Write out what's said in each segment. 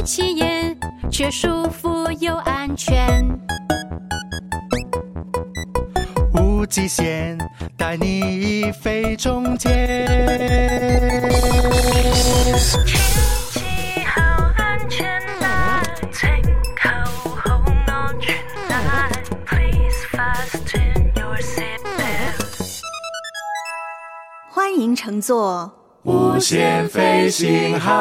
起眼，却舒服又安全。 无极限，带你飞中间。 天气好安全啦，乘扣好安全啦 Please fasten your seatbelt。 欢迎乘坐无限飞行号，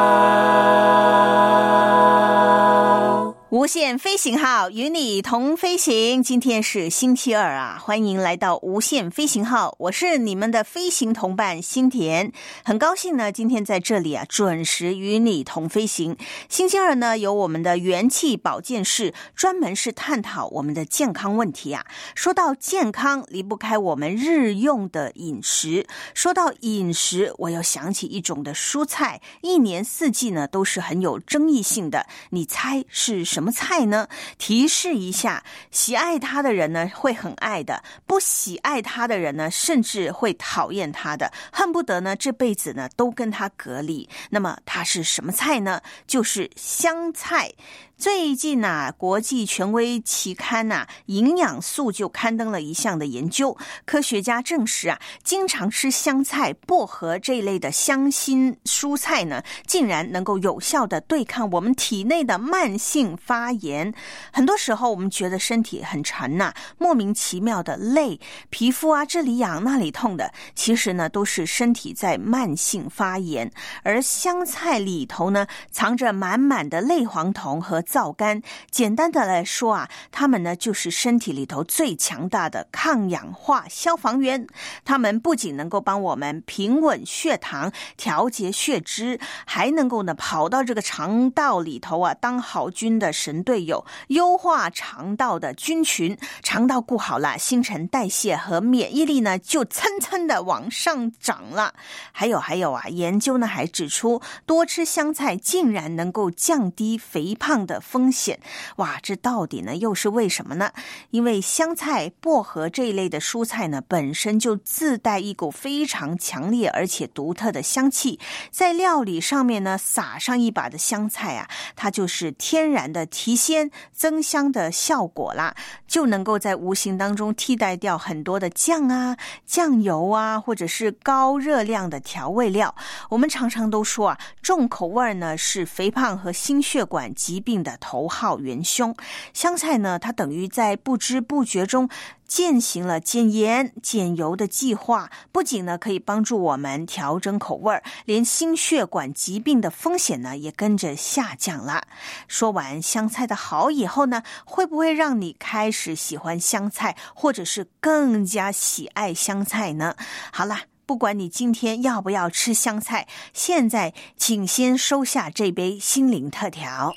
无限飞行号，与你同飞行。今天是星期二啊，欢迎来到无限飞行号，我是你们的飞行同伴心田，很高兴呢，今天在这里啊，准时与你同飞行。星期二呢，有我们的元气保健室，专门是探讨我们的健康问题啊。说到健康，离不开我们日用的饮食。说到饮食，我又想起一种的蔬菜，一年四季呢都是很有争议性的。你猜是什么菜呢？提示一下，喜爱它的人呢会很爱的，不喜爱它的人呢甚至会讨厌它的，恨不得呢这辈子呢都跟它隔离。那么它是什么菜呢？就是香菜。最近啊，国际权威期刊啊，营养素就刊登了一项的研究，科学家证实啊，经常吃香菜、薄荷这一类的香辛蔬菜呢，竟然能够有效的对抗我们体内的慢性发炎。很多时候我们觉得身体很沉啊，莫名其妙的累，皮肤啊这里痒那里痛的，其实呢都是身体在慢性发炎。而香菜里头呢，藏着满满的类黄酮和皂苷，简单的来说啊，它们呢就是身体里头最强大的抗氧化消防员。它们不仅能够帮我们平稳血糖、调节血脂，还能够呢跑到这个肠道里头啊，当好菌的神队友，优化肠道的菌群。肠道顾好了，新陈代谢和免疫力呢就蹭蹭的往上涨了。还有啊，研究呢还指出，多吃香菜竟然能够降低肥胖的风险。哇，这到底呢又是为什么呢？因为香菜、薄荷这一类的蔬菜呢，本身就自带一股非常强烈而且独特的香气，在料理上面呢撒上一把的香菜啊，它就是天然的提鲜增香的效果啦，就能够在无形当中替代掉很多的酱啊、酱油啊，或者是高热量的调味料。我们常常都说啊，重口味呢是肥胖和心血管疾病的头号元凶。香菜呢，它等于在不知不觉中践行了减盐减油的计划，不仅呢可以帮助我们调整口味，连心血管疾病的风险呢也跟着下降了。说完香菜的好以后呢，会不会让你开始喜欢香菜，或者是更加喜爱香菜呢？好啦，不管你今天要不要吃香菜，现在请先收下这杯心灵特调，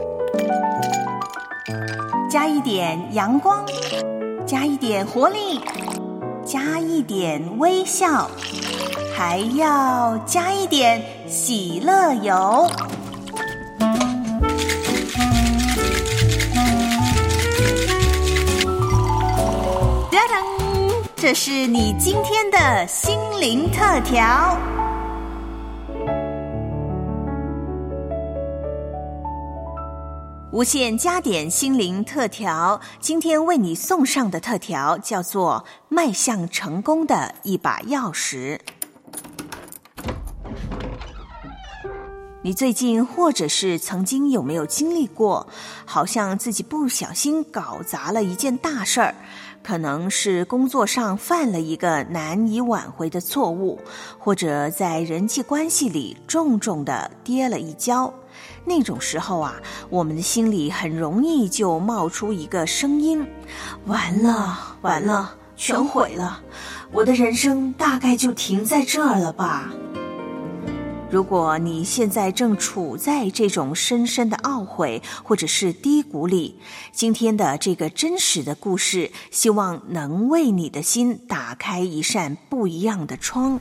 加一点阳光，加一点活力，加一点微笑，还要加一点喜乐油。哒当，这是你今天的心灵特调。无限加点心灵特调，今天为你送上的特调叫做迈向成功的一把钥匙。你最近或者是曾经有没有经历过，好像自己不小心搞砸了一件大事儿，可能是工作上犯了一个难以挽回的错误，或者在人际关系里重重的跌了一跤。那种时候啊，我们的心里很容易就冒出一个声音，完了完了，全毁了，我的人生大概就停在这儿了吧。如果你现在正处在这种深深的懊悔或者是低谷里，今天的这个真实的故事，希望能为你的心打开一扇不一样的窗。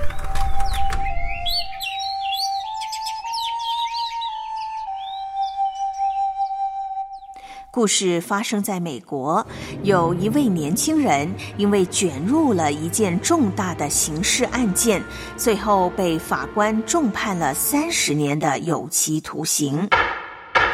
故事发生在美国，有一位年轻人因为卷入了一件重大的刑事案件，最后被法官重判了30年的有期徒刑。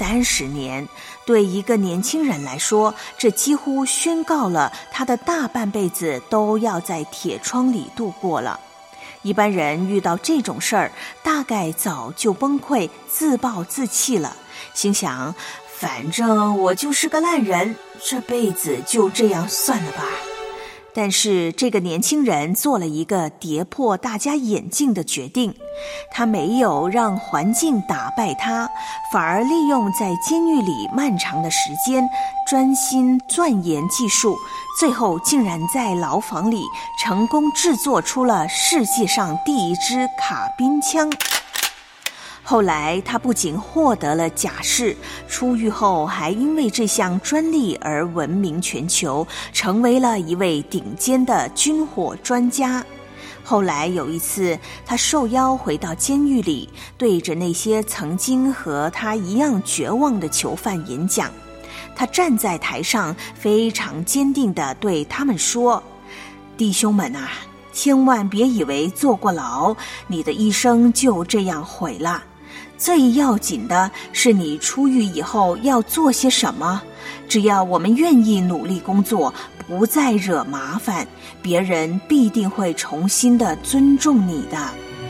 30年。对一个年轻人来说，这几乎宣告了他的大半辈子都要在铁窗里度过了。一般人遇到这种事儿，大概早就崩溃，自暴自弃了，心想反正我就是个烂人，这辈子就这样算了吧。但是这个年轻人做了一个跌破大家眼镜的决定，他没有让环境打败他，反而利用在监狱里漫长的时间，专心钻研技术，最后竟然在牢房里成功制作出了世界上第一支卡宾枪。后来他不仅获得了假释，出狱后还因为这项专利而闻名全球，成为了一位顶尖的军火专家。后来有一次，他受邀回到监狱里，对着那些曾经和他一样绝望的囚犯演讲。他站在台上，非常坚定地对他们说：弟兄们啊，千万别以为坐过牢，你的一生就这样毁了。最要紧的是你出狱以后要做些什么。只要我们愿意努力工作，不再惹麻烦，别人必定会重新的尊重你的。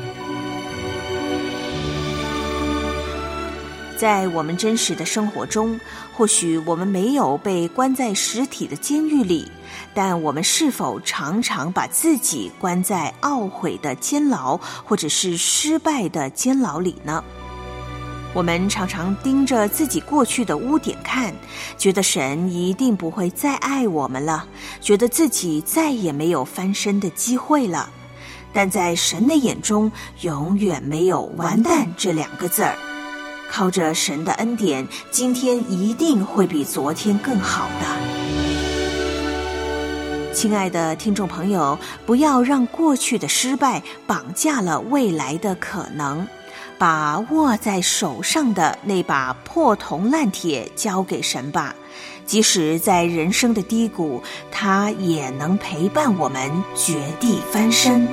在我们真实的生活中，或许我们没有被关在实体的监狱里，但我们是否常常把自己关在懊悔的监牢，或者是失败的监牢里呢？我们常常盯着自己过去的污点看，觉得神一定不会再爱我们了，觉得自己再也没有翻身的机会了。但在神的眼中，永远没有完蛋这2个字儿。靠着神的恩典，今天一定会比昨天更好的。亲爱的听众朋友，不要让过去的失败绑架了未来的可能。把握在手上的那把破铜烂铁交给神吧，即使在人生的低谷，他也能陪伴我们绝地翻身。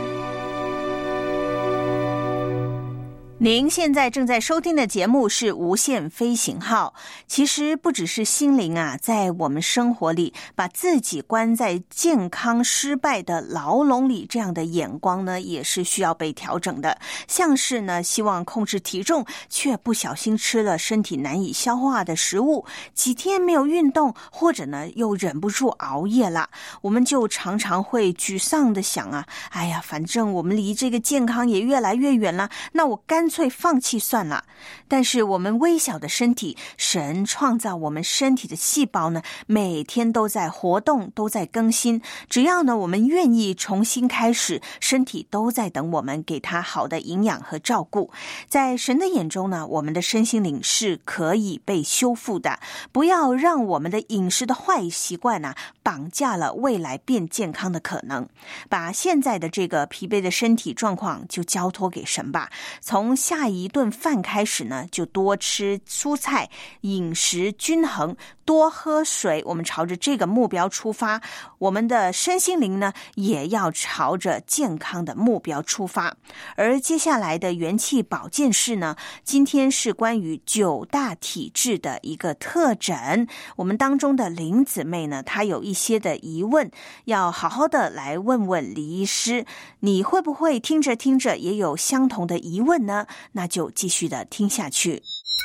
您现在正在收听的节目是无限飞行号。其实不只是心灵啊，在我们生活里把自己关在健康失败的牢笼里，这样的眼光呢也是需要被调整的。像是呢希望控制体重，却不小心吃了身体难以消化的食物，几天没有运动，或者呢又忍不住熬夜了，我们就常常会沮丧的想啊，哎呀，反正我们离这个健康也越来越远了，那我干脆放弃算了。但是我们微小的身体，神创造我们身体的细胞呢，每天都在活动，都在更新。只要呢我们愿意重新开始，身体都在等我们给它好的营养和照顾。在神的眼中呢，我们的身心灵是可以被修复的。不要让我们的饮食的坏习惯啊，绑架了未来变健康的可能。把现在的这个疲惫的身体状况就交托给神吧。从下一顿饭开始呢，就多吃蔬菜，饮食均衡，多喝水。我们朝着这个目标出发，我们的身心灵呢也要朝着健康的目标出发。而接下来的元气保健室呢，今天是关于9大体质的一个特诊。我们当中的林姊妹呢，她有一些的疑问，要好好的来问问李医师。你会不会听着听着也有相同的疑问呢？那就继续的听下去。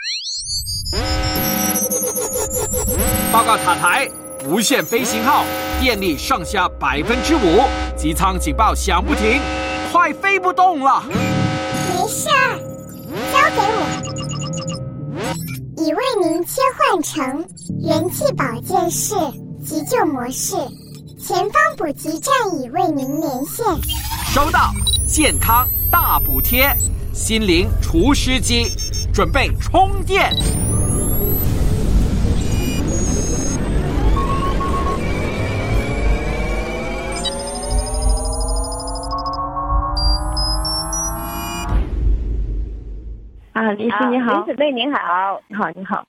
报告塔台，无限飞行号电力上下5%，机舱警报响不停，快飞不动了。 没事儿，交给我。已为您切换成元气保健室急救模式，前方补给站已为您连线。 收到，健康大补贴，心灵除湿机，准备充电。 李医师你好。 林姊妹您好。 你好。 哎，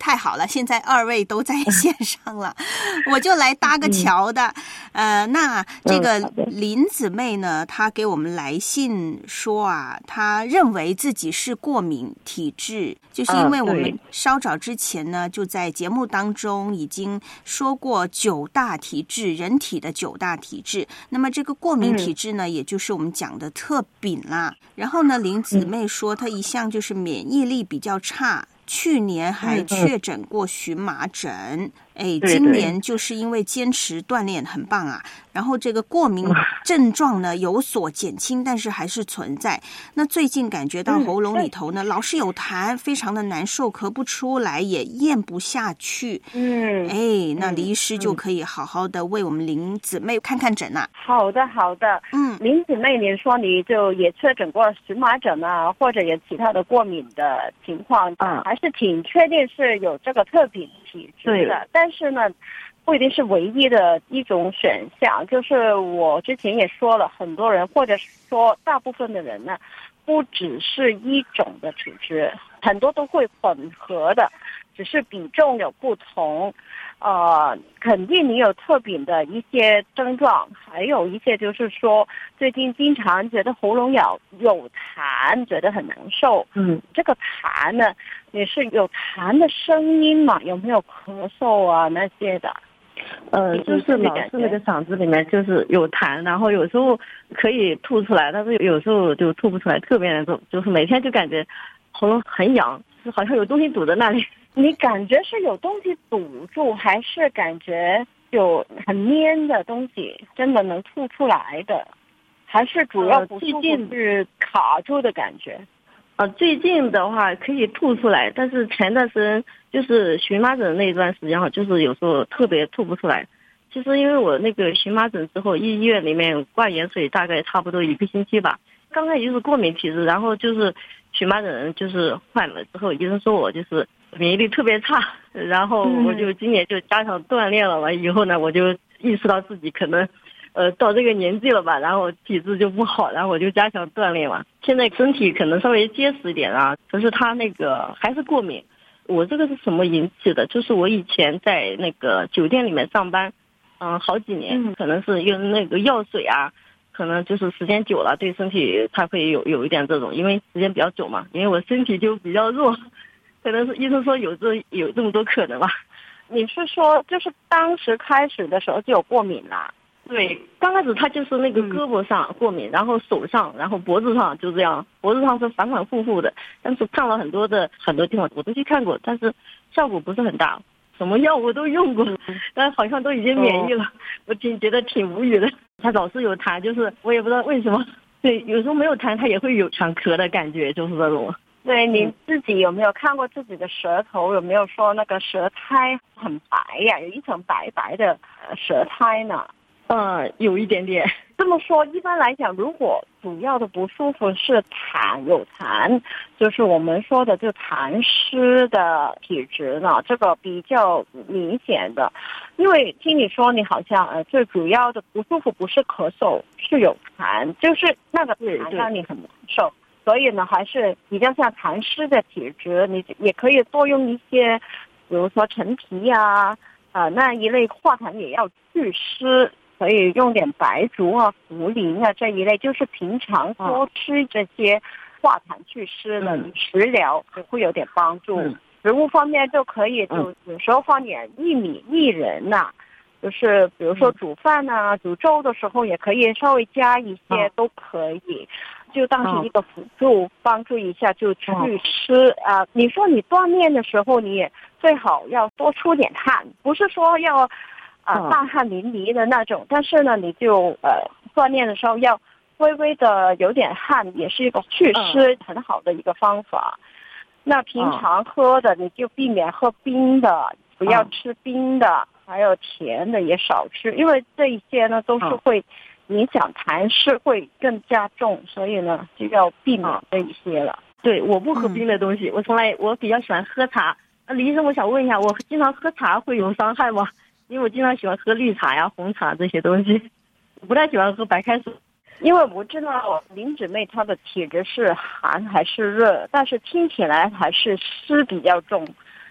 太好了，现在二位都在线上了，我就来搭个桥的。那这个林姊妹呢，她给我们来信说啊，她认为自己是过敏体质，就是因为我们稍早之前呢，就在节目当中已经说过9大体质，人体的9大体质。那么这个过敏体质呢，也就是我们讲的特禀啦。然后呢，林姊妹说她一向就是免疫力比较差，去年还确诊过荨麻疹。今年就是因为坚持锻炼很棒啊，然后这个过敏症状呢有所减轻，但是还是存在。那最近感觉到喉咙里头呢老是有痰，非常的难受，咳不出来，也咽不下去。那李医师就可以好好的为我们林姊妹看看诊啊。 好的。林姊妹，你说你就也确诊过荨麻疹啊，或者有其他的过敏的情况，还是挺确定是有这个特禀体质的。但是呢，不一定是唯一的一种选项。就是我之前也说了，很多人或者说大部分的人呢，不只是一种的体质，很多都会混合的，只是比重有不同。肯定你有特禀的一些症状，还有一些就是说最近经常觉得喉咙有痰，觉得很难受。这个痰呢，也是有痰的声音嘛，有没有咳嗽啊那些的？ 就是老是那个嗓子里面就是有痰，然后有时候可以吐出来，但是有时候就吐不出来，特别难受，就是每天就感觉喉咙很痒，就好像有东西堵在那里。 你感觉是有东西堵住，还是感觉有很黏的东西真的能吐出来的，还是主要不舒服是卡住的感觉？ 最近的话可以吐出来，但是前段时间就是荨麻疹那一段时间哈，就是有时候特别吐不出来。其实因为我那个荨麻疹之后，医院里面挂盐水大概差不多1个星期吧。刚开始就是过敏体质，然后就是荨麻疹就是患了之后，医生说我就是免疫力特别差，然后我就今年就加强锻炼了，完以后呢，我就意识到自己可能到这个年纪了吧，然后体质就不好，然后我就加强锻炼嘛。现在身体可能稍微结实一点啊，可是他那个还是过敏。我这个是什么引起的？就是我以前在那个酒店里面上班，好几年，可能是用那个药水啊，可能就是时间久了，对身体它会有一点这种，因为时间比较久嘛，因为我身体就比较弱，可能是医生说有这么多可能吧。 你是说就是当时开始的时候就有过敏啦？ 对，刚开始他就是那个胳膊上过敏，然后手上，然后脖子上就这样，脖子上是反反复复的，但是看了很多地方我都去看过，但是效果不是很大，什么药我都用过，但好像都已经免疫了，我觉得挺无语的。他老是有痰，就是我也不知道为什么，对，有时候没有痰他也会有想咳的感觉，就是这种。 对，你自己有没有看过自己的舌头？有没有说那个舌苔很白呀？有一层白白的舌苔呢？ 有一点点。 这么说，一般来讲，如果主要的不舒服是有痰，就是我们说的就痰湿的体质呢，这个比较明显的。因为听你说你好像最主要的不舒服不是咳嗽，是有痰，就是那个痰让你很难受。所以呢，还是比较像痰湿的体质，你也可以多用一些，比如说陈皮啊，那一类化痰也要祛湿。可以用点白术啊、茯苓啊这一类，就是平常多吃这些化痰祛湿的食疗，会有点帮助。食物方面就可以，就有时候放点薏米、薏仁呐，就是比如说煮饭呐、煮粥的时候也可以稍微加一些，都可以，就当成一个辅助，帮助一下就祛湿啊。你说你锻炼的时候，你也最好要多出点汗，不是说要。大汗淋漓的那种，但是呢，你就锻炼的时候要微微的有点汗，也是一个祛湿很好的一个方法。那平常喝的你就避免喝冰的，不要吃冰的，还有甜的也少吃，因为这一些呢都是会影响痰湿，会更加重，所以呢就要避免这一些了。 对，我不喝冰的东西，我比较喜欢喝茶。李医生，我想问一下，我经常喝茶会有伤害吗？因为我经常喜欢喝绿茶呀、红茶这些东西，我不太喜欢喝白开水。 因为我知道林姊妹她的体质是寒还是热，但是听起来还是湿比较重。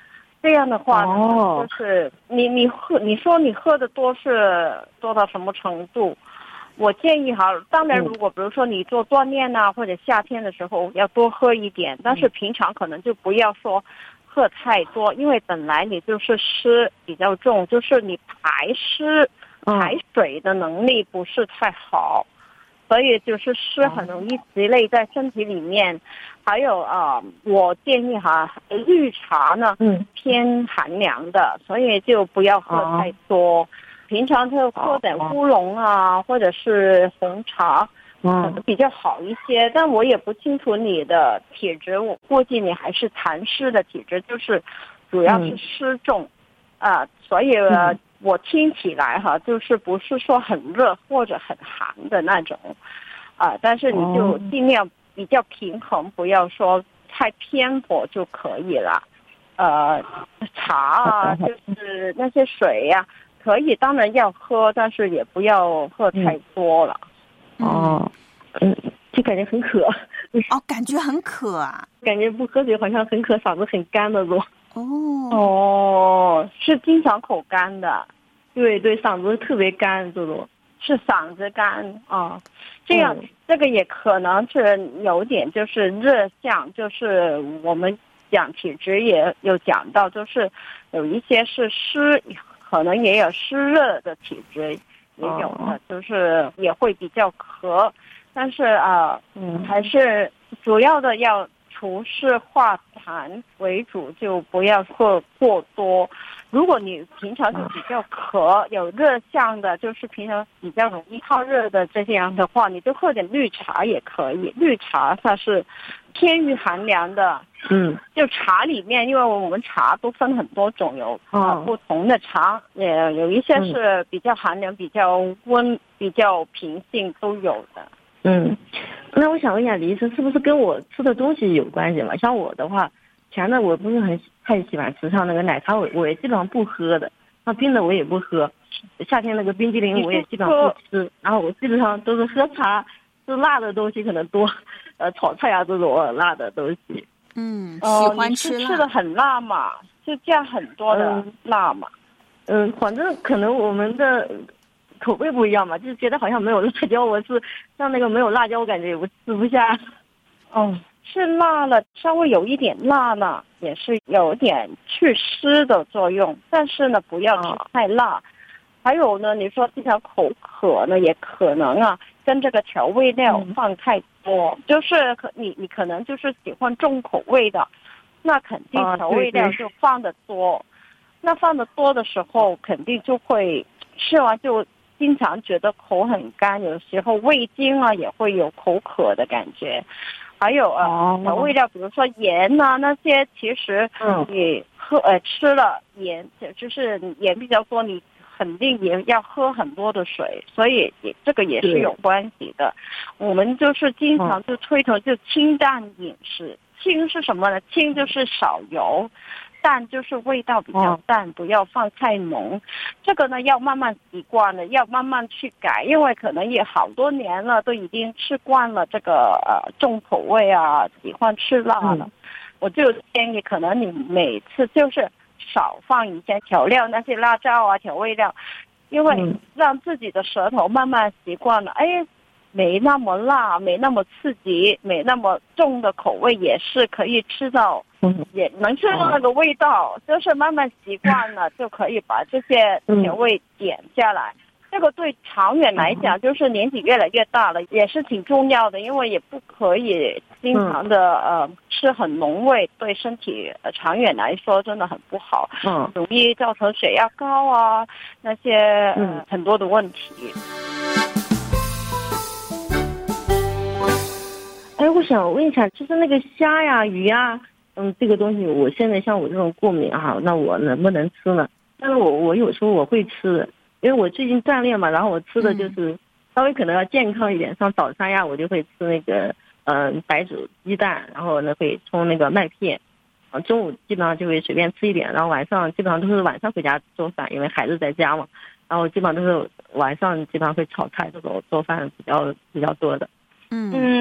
这样的话呢，就是你说你喝的多是多到什么程度？我建议哈，当然如果比如说你做锻炼啊，或者夏天的时候要多喝一点，但是平常可能就不要说喝太多，因为本来你就是湿比较重，就是你排水的能力不是太好，所以就是湿很容易积累在身体里面。还有我建议哈，绿茶呢偏寒凉的，所以就不要喝太多。平常就喝点乌龙啊，或者是红茶，可能比较好一些。但我也不清楚你的体质，我估计你还是痰湿的体质，就是主要是湿重所以我听起来哈，就是不是说很热或者很寒的那种但是你就尽量比较平衡，不要说太偏颇就可以了。茶啊，就是那些水呀，可以，当然要喝，但是也不要喝太多了。 就感觉很渴。 感觉很渴啊， 感觉不喝水好像很渴，嗓子很干那种。 是经常口干的。 对，嗓子特别干，这种是嗓子干这样这个也可能是有点就是热象，就是我们讲体质也有讲到，就是有一些是湿，可能也有湿热的体质，也有的就是也会比较咳，但是还是主要的要除湿化痰为主，就不要喝过多。如果你平常就比较渴，有热象的，就是平常比较容易好热的这样的话，你就喝点绿茶也可以。绿茶它是偏于寒凉的，就茶里面，因为我们茶都分很多种，有不同的茶，有一些是比较寒凉、比较温、比较平静都有的。 那我想问一下李医生，是不是跟我吃的东西有关系嘛？像我的话，前的我不是太喜欢吃，像那个奶茶我也基本上不喝的，像冰的我也不喝，夏天那个冰激凌我也基本上不吃，然后我基本上都是喝茶，吃辣的东西可能多，炒菜啊这种辣的东西。 喜欢吃辣。 你吃的很辣嘛，就加很多的辣嘛。 反正可能我们的口味不一样嘛，就是觉得好像没有辣椒，我是像那个没有辣椒，我感觉我吃不下。 是辣了，稍微有一点辣呢，也是有点祛湿的作用，但是呢，不要吃太辣。还有呢，你说经常口渴呢，也可能跟这个调味料放太多，就是你可能就是喜欢重口味的，那肯定调味料就放得多。那放得多的时候，肯定就会吃完就经常觉得口很干，有时候味精也会有口渴的感觉。还有调味料，比如说盐那些，其实你吃了盐，就是盐比较多，你肯定也要喝很多的水，所以这个也是有关系的。我们就是经常就推崇就清淡饮食。清是什么呢？清就是少油，淡就是味道比较淡，不要放太浓。这个呢要慢慢习惯了，要慢慢去改，因为可能也好多年了，都已经吃惯了这个重口味喜欢吃辣了。我就建议可能你每次就是少放一些调料，那些辣椒调味料，因为让自己的舌头慢慢习惯了，没那么辣，没那么刺激，没那么重的口味，也是可以吃到，也能吃到那个味道，就是慢慢习惯了，就可以把这些调味点下来。这个对长远来讲，就是年纪越来越大了，也是挺重要的，因为也不可以经常的吃很浓味，对身体长远来说真的很不好，容易造成血压高那些很多的问题。 我想问一下，就是那个虾呀、鱼呀，这个东西，我现在像我这种过敏那我能不能吃呢？但是我有时候我会吃，因为我最近锻炼嘛，然后我吃的就是稍微可能要健康一点，像早餐呀，我就会吃那个白煮鸡蛋，然后呢会冲那个麦片，中午基本上就会随便吃一点，然后晚上基本上都是晚上回家做饭，因为孩子在家嘛，然后基本上都是晚上基本上会炒菜这种做饭比较多的。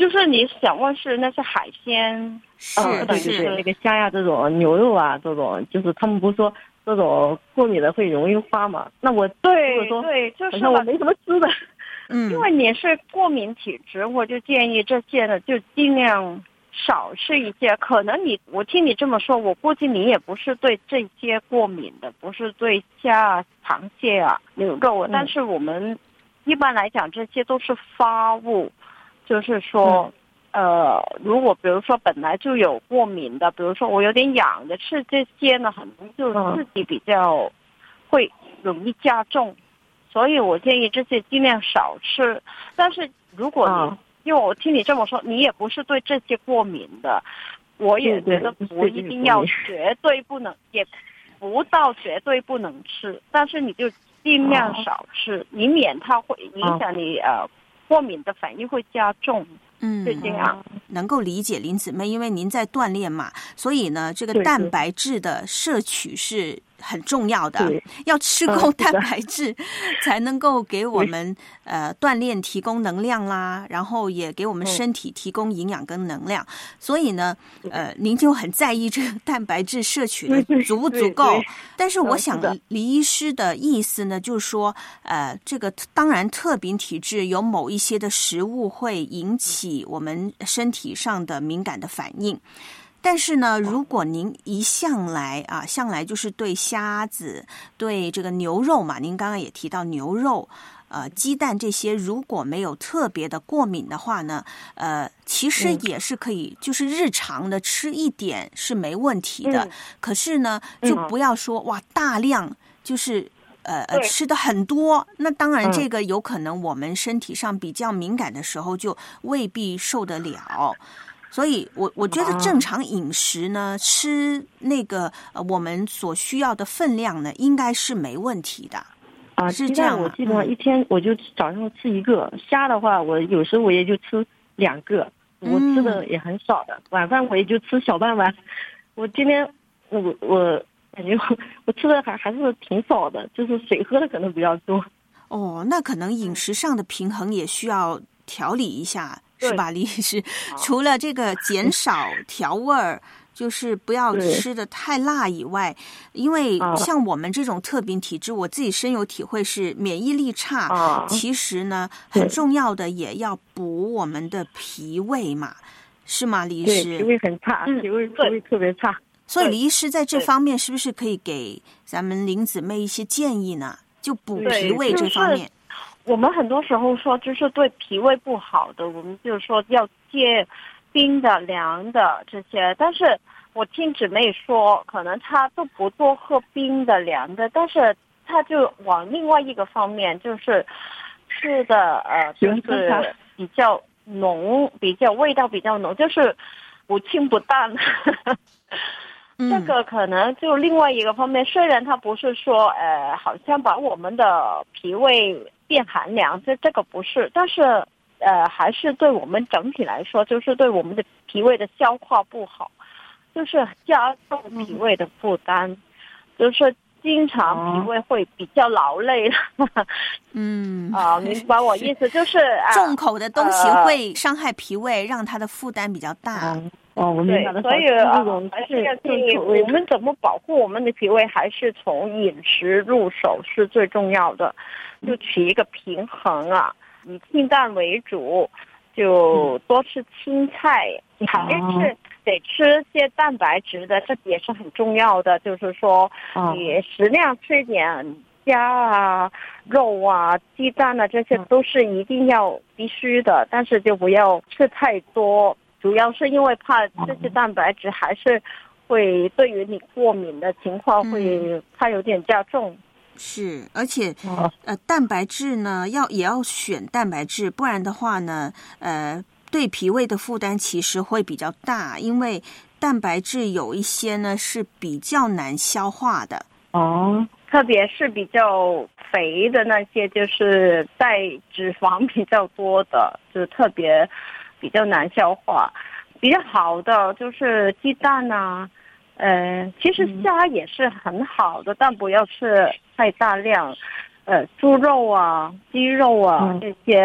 就是你想问是那些海鲜， 对，就是那个虾呀这种牛肉啊这种，就是他们不是说这种过敏的会容易发嘛？那我对，就是我没什么吃的。 因为你是过敏体质，我就建议这些呢就尽量少吃一些。可能我听你这么说，我估计你也不是对这些过敏的，不是对虾、螃蟹啊、牛肉，但是我们一般来讲这些都是发物，就是说。如果比如说本来就有过敏的，比如说我有点痒的，吃这些呢，可能就自己比较会容易加重，所以我建议这些尽量少吃。但是如果你，因为我听你这么说，你也不是对这些过敏的，我也觉得不一定要绝对不能，也不到绝对不能吃，但是你就尽量少吃，以免它会影响你过敏的反应会加重。就这样， 能够理解林姊妹，因为您在锻炼嘛，所以呢，这个蛋白质的摄取是很重要的，要吃够蛋白质，才能够给我们锻炼提供能量啦，然后也给我们身体提供营养跟能量。所以呢，您就很在意这个蛋白质摄取的足不足够。但是我想李医师的意思呢，就是说，这个当然特禀体质有某一些的食物会引起我们身体上的敏感的反应。但是呢，如果您向来就是对虾子、对这个牛肉嘛，您刚刚也提到牛肉、鸡蛋这些，如果没有特别的过敏的话呢，其实也是可以，就是日常的吃一点是没问题的。可是呢，就不要说哇大量就是吃的很多，那当然这个有可能我们身体上比较敏感的时候就未必受得了。所以我觉得正常饮食呢，吃那个我们所需要的分量呢，应该是没问题的。是这样。 我基本上一天我就早上吃一个，虾的话我有时候我也就吃2个，我吃的也很少的。晚饭我也就吃小半碗。我今天我感觉我吃的还是挺少的，就是水喝的可能比较多。 那可能饮食上的平衡也需要调理一下。是吧，李医师？除了这个减少调味儿，就是不要吃的太辣以外，因为像我们这种特禀体质，我自己深有体会，是免疫力差。其实呢，很重要的也要补我们的脾胃嘛，是吗，李医师？ 对，脾胃很差，脾胃特别差。 所以李医师在这方面是不是可以给咱们林姊妹一些建议呢？就补脾胃这方面。 我们很多时候说，就是对脾胃不好的，我们就说要戒冰的、凉的这些。但是我听姊妹说，可能她都不多喝冰的、凉的，但是她就往另外一个方面，就是吃的就是比较浓，比较味道比较浓，就是不清不淡。这个可能就另外一个方面，虽然它不是说好像把我们的脾胃变寒凉，这个不是，但是还是对我们整体来说，就是对我们的脾胃的消化不好，就是加重脾胃的负担，就是经常脾胃会比较劳累了。明白我意思，就是重口的东西会伤害脾胃，让它的负担比较大。 我明白了。 所以还是要建议我们怎么保护我们的脾胃，还是从饮食入手是最重要的，就取一个平衡啊，以清淡为主，就多吃青菜，还是得吃些蛋白质的，这也是很重要的。就是说，你适量吃一点虾啊、肉啊、鸡蛋啊，这些都是一定要必须的，但是就不要吃太多。主要是因为怕这些蛋白质还是会对于你过敏的情况会怕有点加重。 是，而且蛋白质呢也要选蛋白质，不然的话呢对脾胃的负担其实会比较大，因为蛋白质有一些呢是比较难消化的。 特别是比较肥的那些，就是带脂肪比较多的，就特别比较难消化。比较好的就是鸡蛋啊，其实虾也是很好的，但不要吃太大量。猪肉啊、鸡肉啊这些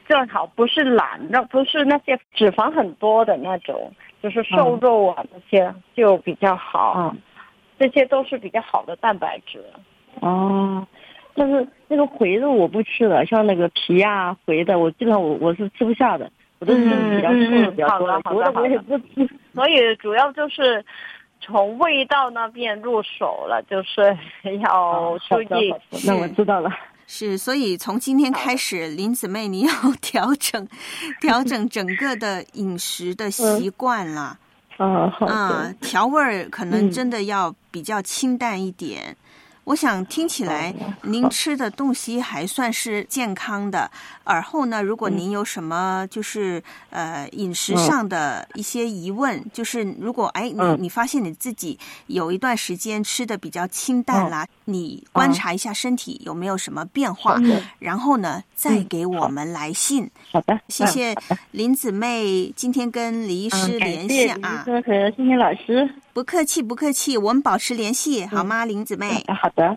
正好，不是懒的，不是那些脂肪很多的那种，就是瘦肉啊那些就比较好。这些都是比较好的蛋白质。 但是那个回肉我不吃了，像那个皮啊回的，我基本上我是吃不下的，我都是比较瘦的比较多的， 好的我也不吃。 所以主要就是从味道那边入手了，就是要注意。 那我知道了。 是，所以从今天开始，林姊妹你要调整整个的饮食的习惯啦。 好的。 调味儿可能真的要比较清淡一点。我想听起来您吃的东西还算是健康的，而后呢，如果您有什么就是饮食上的一些疑问，就是如果你发现你自己有一段时间吃的比较清淡啦，你观察一下身体有没有什么变化，然后呢再给我们来信。 好的， 谢谢林姊妹今天跟李医师连线啊。 谢谢欣欣老师。 不客气不客气，我们保持联系好吗，林姊妹？ 好的。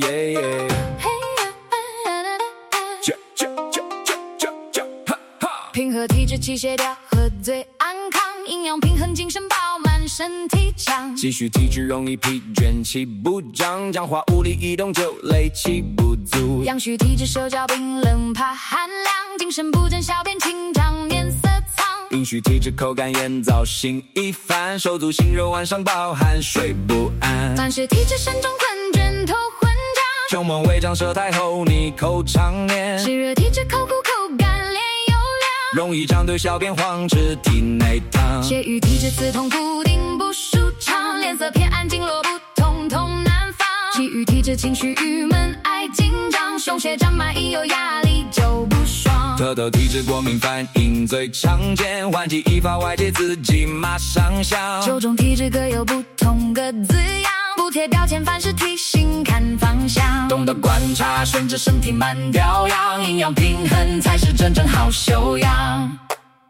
平和体质气血调和最安康，营养平衡精神饱满身体强， 气虚体质容易疲倦气不长，讲话无力移动就累气不足， 阳虚体质手脚冰冷怕寒凉，精神不振小便清胀脸色苍， 阴虚体质口干眼燥心一烦，手足心热晚上暴汗睡不安， 寒湿体质身重困倦头昏胀， 胸闷胃胀舌苔厚腻口常黏， 湿热体质口苦口干脸有凉， 容易张对小便黄赤体内溏， 血瘀体质刺痛固定不舒畅，脸色偏暗经络不通痛难放，气郁体质情绪郁闷爱紧张，胸胁胀满一有压力就不爽， 特头体质过敏反应最常见，换季一发外界自己马上想， 九种体质各有不同个字样，不贴标签凡事提醒看方向， 懂得观察顺着身体慢调养，营养平衡才是真正好修养。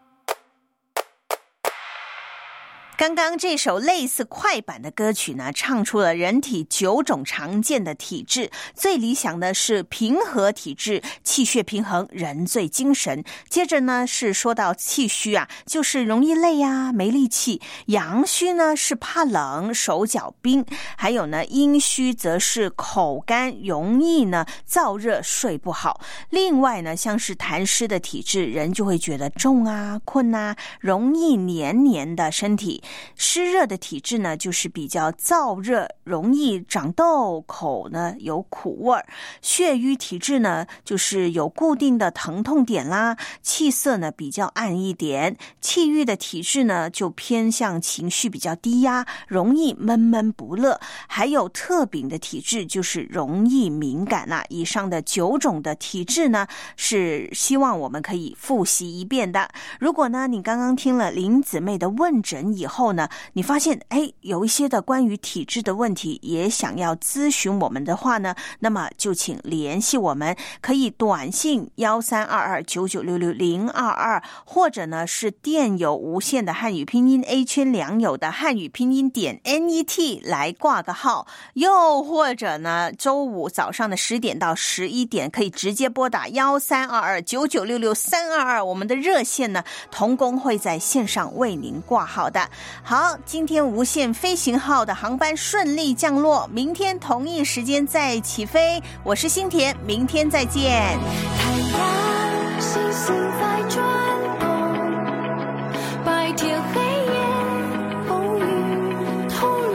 刚刚这首类似快板的歌曲呢，唱出了人体9种常见的体质，最理想的是平和体质，气血平衡，人最精神。接着呢是说到气虚啊，就是容易累啊，没力气；阳虚呢是怕冷，手脚冰；还有呢阴虚则是口干，容易呢燥热，睡不好。另外呢，像是痰湿的体质，人就会觉得重啊、困啊，容易黏黏的身体。湿热的体质呢，就是比较燥热，容易长痘，口呢有苦味儿。血瘀体质呢，就是有固定的疼痛点啦，气色呢比较暗一点。气郁的体质呢，就偏向情绪比较低压，容易闷闷不乐。还有特禀的体质，就是容易敏感啦。以上的9种的体质呢，是希望我们可以复习一遍的。如果呢，你刚刚听了林姊妹的问诊以后呢，你发现有一些的关于体质的问题也想要咨询我们的话呢，那么就请联系我们，可以短信132299660022，或者呢是电邮无限的汉语拼音 A 圈良友的汉语拼音点 NET 来挂个号，又或者呢周五早上的10点到11点可以直接拨打132299666322，我们的热线呢同工会在线上为您挂号的。好，今天无限飞行号的航班顺利降落，明天同一时间再起飞。我是欣田，明天再见。 太阳星星在转动，白天黑夜风雨透露，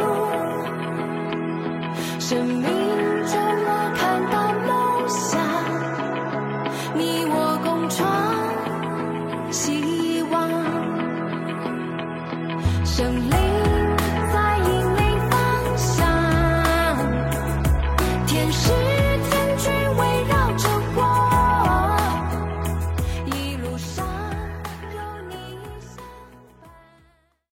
生命怎么看到梦想，你我共创希望，生灵在引领方向，天使